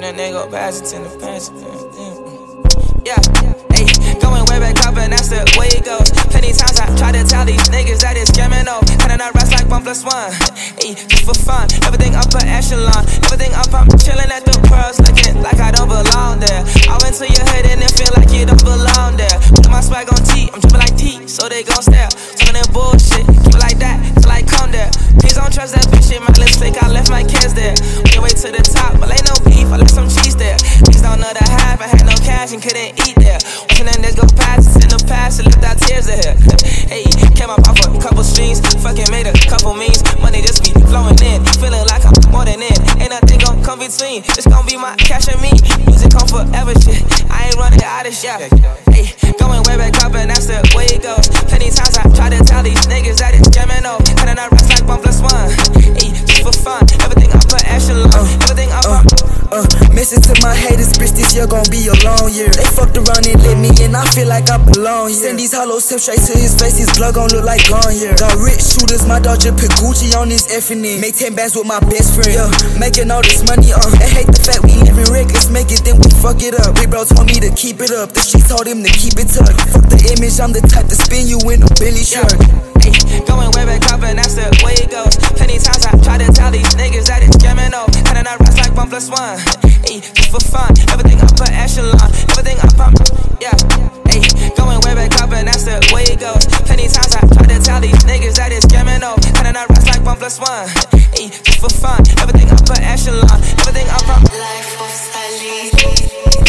and they go pass it in the past. Yeah, hey, going way back up and that's the way it goes. Plenty times I try to tell these niggas that it's scamming, oh. Can I not rest like 1+1? Hey, just for fun, everything upper echelon. Everything up, I'm chilling at the pearls, looking like I don't belong there. I went to your head and it feel like you don't belong there. Put my swag on T, I'm dripping like T, so they gon' stare. Talking that bullshit, keep it like that, till I come there. Please don't trust that bitch shit, my lipstick, I left my kids there. On your way to the top, but ain't no beef, I left some cheese there. Please don't know the half, I had no cash and couldn't eat there. Watching them niggas go past us in the past and left our tears there. Hey, came up off a couple streams, fucking made a couple memes. Money just be flowing in, feeling like I'm more than in. Ain't nothing gon' come between, it's gon' be my cash and me. Music come forever shit, I ain't running out of shit. Hey, going way back up and that's the way it goes. Plenty times I try to tell these niggas that it's jamming, oh. Can I not rest like 1+1? Hey, just for fun, everything up for echelon, everything up Message to my haters, bitch, this year gon' be a long year. They fucked around and let me in, I feel like I belong here. Send these hollow tips straight to his face, his plug gon' look like gone here. Got rich shooters, my dog just put Gucci on his effing in. Make 10 bands with my best friend, yeah. Making all this money, They hate the fact we living reckless, make it then we fuck it up. Big bro told me to keep it up, the streets told him to keep it tucked. Fuck the image, I'm the type to spin you in a Billy shirt. Hey, going way back up and that's the way it goes. Plenty times I try to tell these niggas that it's jamming, oh. Can I not rest like 1+1? Hey, just for fun, everything up for echelon, everything up, yeah. Hey, going way back up and that's the way it goes. Plenty times I try to tell these niggas that it's jamming, oh. Can I not rest like 1+1? Hey, just for fun, everything up for echelon, everything up, Life of Stylish.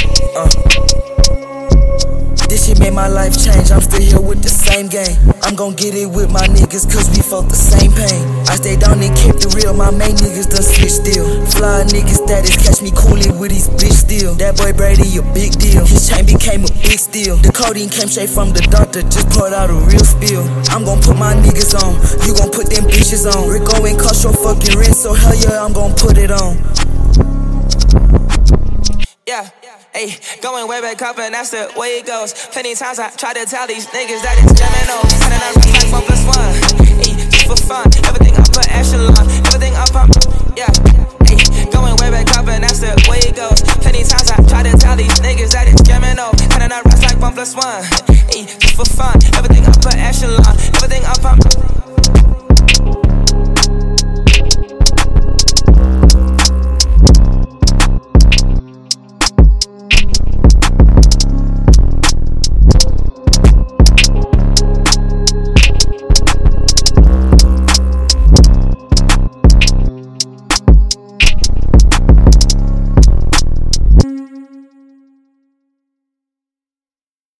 This shit made my life change, I'm still here with the same game. I'm gon' get it with my niggas cause we felt the same pain. I stayed down and kept it real, my main niggas done switched still. Fly niggas status, catch me coolin' with his bitch still. That boy Brady a big deal, his chain became a big steal. The codeine came straight from the doctor, just poured out a real spill. I'm gon' put my niggas on, you gon' put them bitches on. Rick Owen cost your fucking rent, so hell yeah, I'm gon' put it on. yeah. Hey, going way back up and that's the way it goes. Plenty times I try to tell these niggas that it's jamming, oh. Can I not rest like 1+1? Hey, just for fun, everything up for echelon, everything up, yeah. Hey, going way back up and that's the way it goes. Plenty times I try to tell these niggas that it's jamming, oh. Can I not rest like 1+1? Hey, just for fun, everything